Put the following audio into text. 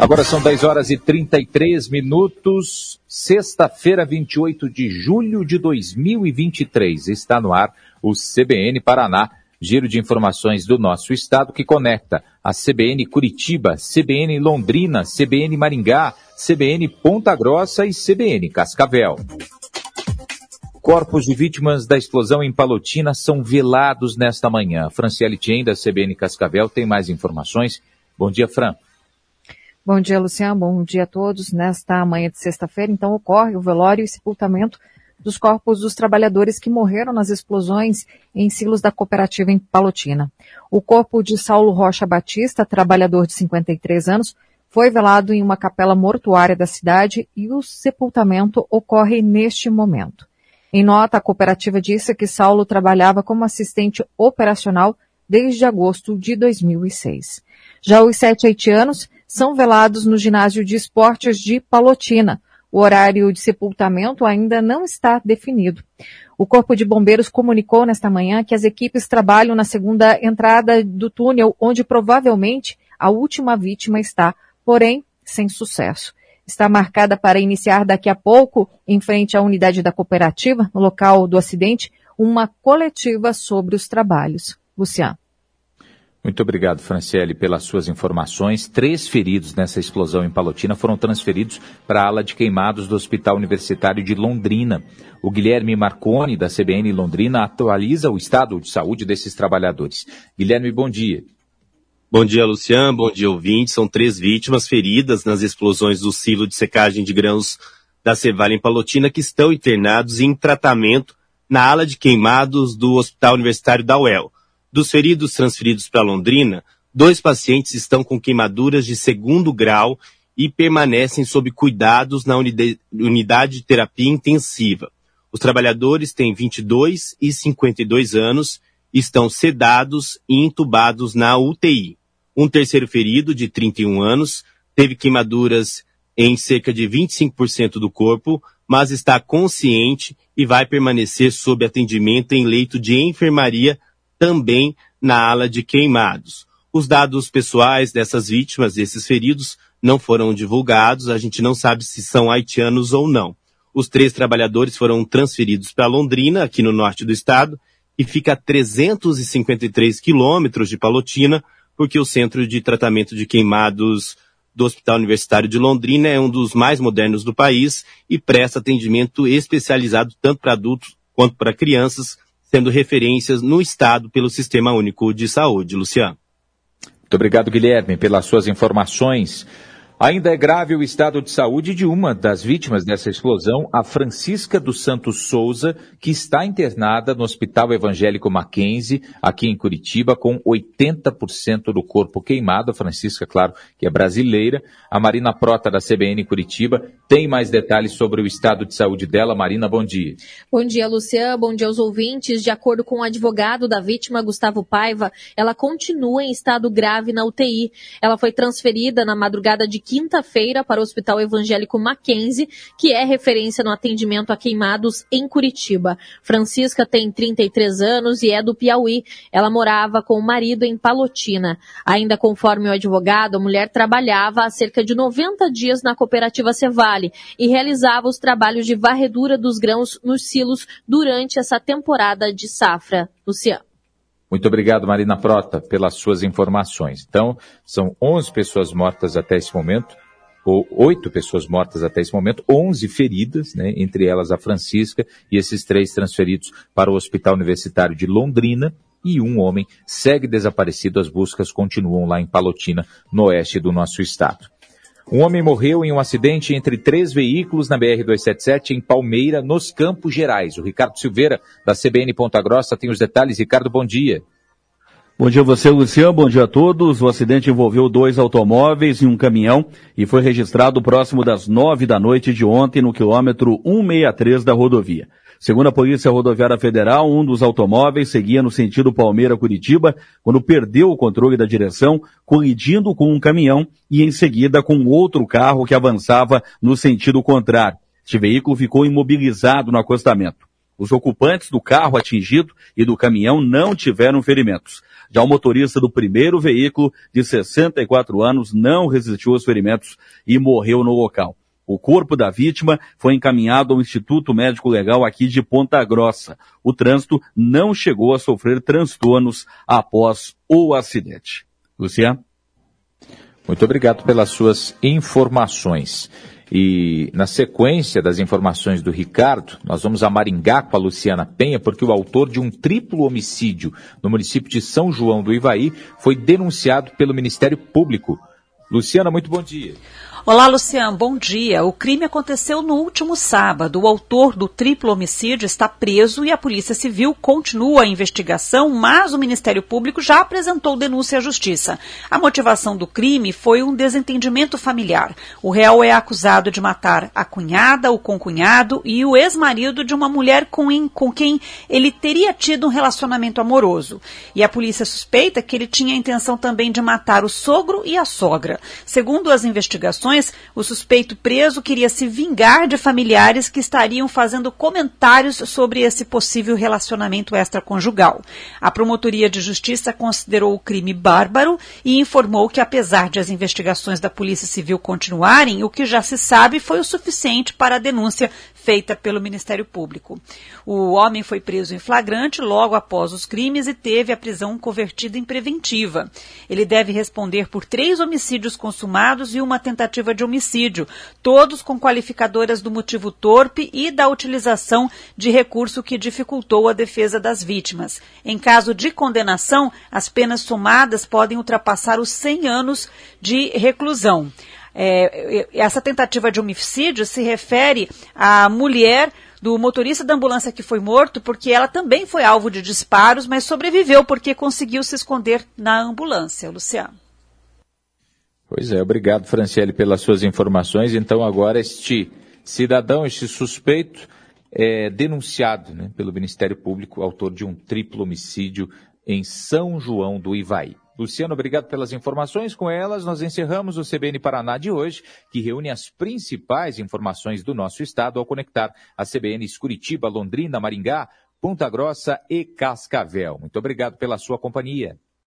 Agora são 10 horas e 33 minutos, sexta-feira, 28 de julho de 2023. Está no ar o CBN Paraná, giro de informações do nosso estado que conecta a CBN Curitiba, CBN Londrina, CBN Maringá, CBN Ponta Grossa e CBN Cascavel. Corpos de vítimas da explosão em Palotina são velados nesta manhã. Franciele Tien, da CBN Cascavel, tem mais informações. Bom dia, Fran. Bom dia, Luciano. Bom dia a todos. Nesta manhã de sexta-feira, então, ocorre o velório e sepultamento dos corpos dos trabalhadores que morreram nas explosões em silos da cooperativa em Palotina. O corpo de Saulo Rocha Batista, trabalhador de 53 anos, foi velado em uma capela mortuária da cidade e o sepultamento ocorre neste momento. Em nota, a cooperativa disse que Saulo trabalhava como assistente operacional desde agosto de 2006. Já os 7 haitianos são velados no ginásio de esportes de Palotina. O horário de sepultamento ainda não está definido. O Corpo de Bombeiros comunicou nesta manhã que as equipes trabalham na segunda entrada do túnel, onde provavelmente a última vítima está, porém sem sucesso. Está marcada para iniciar daqui a pouco, em frente à unidade da cooperativa, no local do acidente, uma coletiva sobre os trabalhos. Luciano. Muito obrigado, Franciele, pelas suas informações. 3 feridos nessa explosão em Palotina foram transferidos para a ala de queimados do Hospital Universitário de Londrina. O Guilherme Marconi, da CBN Londrina, atualiza o estado de saúde desses trabalhadores. Guilherme, bom dia. Bom dia, Luciano. Bom dia, ouvintes. São 3 vítimas feridas nas explosões do silo de secagem de grãos da Cevalha em Palotina que estão internados em tratamento na ala de queimados do Hospital Universitário da UEL. Dos feridos transferidos para Londrina, 2 pacientes estão com queimaduras de 2º grau e permanecem sob cuidados na unidade de terapia intensiva. Os trabalhadores têm 22 e 52 anos e estão sedados e entubados na UTI. Um terceiro ferido, de 31 anos, teve queimaduras em cerca de 25% do corpo, mas está consciente e vai permanecer sob atendimento em leito de enfermaria, também na ala de queimados. Os dados pessoais dessas vítimas, desses feridos, não foram divulgados, a gente não sabe se são haitianos ou não. Os 3 trabalhadores foram transferidos para Londrina, aqui no norte do estado, e fica a 353 quilômetros de Palotina, porque o Centro de Tratamento de Queimados do Hospital Universitário de Londrina é um dos mais modernos do país e presta atendimento especializado tanto para adultos quanto para crianças, sendo referências no estado pelo Sistema Único de Saúde. Luciano. Muito obrigado, Guilherme, pelas suas informações. Ainda é grave o estado de saúde de uma das vítimas dessa explosão, a Francisca dos Santos Souza, que está internada no Hospital Evangélico Mackenzie, aqui em Curitiba, com 80% do corpo queimado. A Francisca, claro, que é brasileira. A Marina Prota, da CBN Curitiba, tem mais detalhes sobre o estado de saúde dela. Marina, bom dia. Bom dia, Luciano. Bom dia aos ouvintes. De acordo com o advogado da vítima, Gustavo Paiva, ela continua em estado grave na UTI. Ela foi transferida na madrugada de quinta-feira para o Hospital Evangélico Mackenzie, que é referência no atendimento a queimados em Curitiba. Francisca tem 33 anos e é do Piauí. Ela morava com o marido em Palotina. Ainda conforme o advogado, a mulher trabalhava há cerca de 90 dias na cooperativa Cevalha e realizava os trabalhos de varredura dos grãos nos silos durante essa temporada de safra. Luciano. Muito obrigado, Marina Prota, pelas suas informações. Então, são 11 pessoas mortas até esse momento, ou 8 pessoas mortas até esse momento, 11 feridas, né, entre elas a Francisca, e esses 3 transferidos para o Hospital Universitário de Londrina, e um homem segue desaparecido. As buscas continuam lá em Palotina, no oeste do nosso estado. Um homem morreu em um acidente entre 3 veículos na BR-277 em Palmeira, nos Campos Gerais. O Ricardo Silveira, da CBN Ponta Grossa, tem os detalhes. Ricardo, bom dia. Bom dia a você, Luciano. Bom dia a todos. O acidente envolveu 2 automóveis e um caminhão e foi registrado próximo das 9 da noite de ontem no quilômetro 163 da rodovia. Segundo a Polícia Rodoviária Federal, um dos automóveis seguia no sentido Palmeira-Curitiba quando perdeu o controle da direção, colidindo com um caminhão e em seguida com outro carro que avançava no sentido contrário. Este veículo ficou imobilizado no acostamento. Os ocupantes do carro atingido e do caminhão não tiveram ferimentos. Já o motorista do primeiro veículo, de 64 anos, não resistiu aos ferimentos e morreu no local. O corpo da vítima foi encaminhado ao Instituto Médico Legal aqui de Ponta Grossa. O trânsito não chegou a sofrer transtornos após o acidente. Luciano? Muito obrigado pelas suas informações. E na sequência das informações do Ricardo, nós vamos a Maringá com a Luciana Penha, porque o autor de um triplo homicídio no município de São João do Ivaí foi denunciado pelo Ministério Público. Luciana, muito bom dia. Olá, Luciano, bom dia. O crime aconteceu no último sábado. O autor do triplo homicídio está preso e a Polícia Civil continua a investigação, mas o Ministério Público já apresentou denúncia à Justiça. A motivação do crime foi um desentendimento familiar. O réu é acusado de matar a cunhada, o concunhado e o ex-marido de uma mulher com quem ele teria tido um relacionamento amoroso. E a polícia suspeita que ele tinha a intenção também de matar o sogro e a sogra. Segundo as investigações, o suspeito preso queria se vingar de familiares que estariam fazendo comentários sobre esse possível relacionamento extraconjugal. A Promotoria de Justiça considerou o crime bárbaro e informou que, apesar de as investigações da Polícia Civil continuarem, o que já se sabe foi o suficiente para a denúncia feita pelo Ministério Público. O homem foi preso em flagrante logo após os crimes e teve a prisão convertida em preventiva. Ele deve responder por 3 homicídios consumados e uma tentativa de homicídio, todos com qualificadoras do motivo torpe e da utilização de recurso que dificultou a defesa das vítimas. Em caso de condenação, as penas somadas podem ultrapassar os 100 anos de reclusão. Essa tentativa de homicídio se refere à mulher do motorista da ambulância que foi morto, porque ela também foi alvo de disparos, mas sobreviveu porque conseguiu se esconder na ambulância. Luciano. Pois é, obrigado, Franciele, pelas suas informações. Então, agora este cidadão, este suspeito, é denunciado, né, pelo Ministério Público, autor de um triplo homicídio em São João do Ivaí. Luciano, obrigado pelas informações. Com elas, nós encerramos o CBN Paraná de hoje, que reúne as principais informações do nosso estado ao conectar a CBNs Curitiba, Londrina, Maringá, Ponta Grossa e Cascavel. Muito obrigado pela sua companhia.